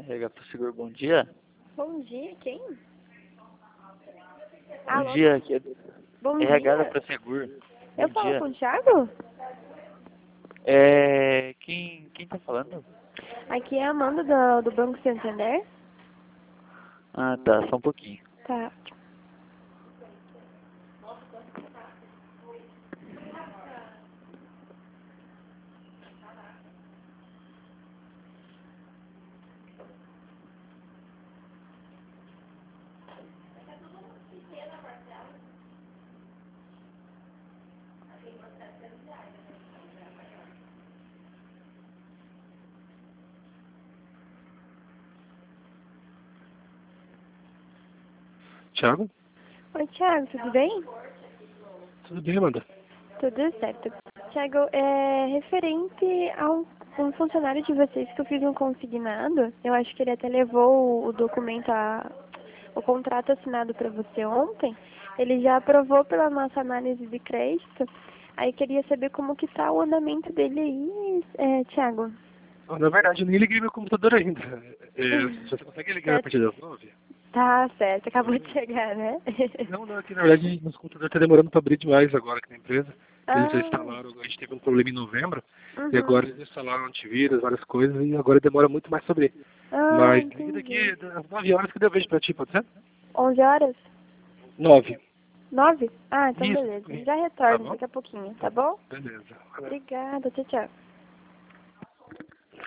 RH Prosegur, bom dia. Bom dia, quem? Bom Alô? dia, aqui é Bom RH da dia. Prosegur. Eu Bom falo dia. com o Thiago? Quem tá falando? Aqui é a Amanda do Banco Santander. Ah, tá, só um pouquinho. Tá. Thiago? Oi, Thiago, tudo bem? Tudo bem, Amanda? Tudo certo. Thiago, referente a um funcionário de vocês que eu fiz um consignado, eu acho que ele até levou o documento, o contrato assinado para você ontem, ele já aprovou pela nossa análise de crédito, aí queria saber como que tá o andamento dele aí, Thiago. Na verdade, eu nem liguei meu computador ainda. Você consegue ligar a partir das 9? Tá certo, acabou de chegar, né? Não, aqui na verdade nosso computador está demorando para abrir demais agora aqui na empresa. Eles já Ah, instalaram, a gente teve um problema em novembro, e uhum. agora eles instalaram antivírus, várias coisas, e agora demora muito mais sobre. Ah, Mas liga entendi. daqui às 9 horas que eu vejo para ti, pode ser? 11 horas? 9. 9? Ah, então Isso, beleza. isso. Já Tá retorno bom? daqui a pouquinho, tá bom? Beleza. Obrigada, tchau, tchau.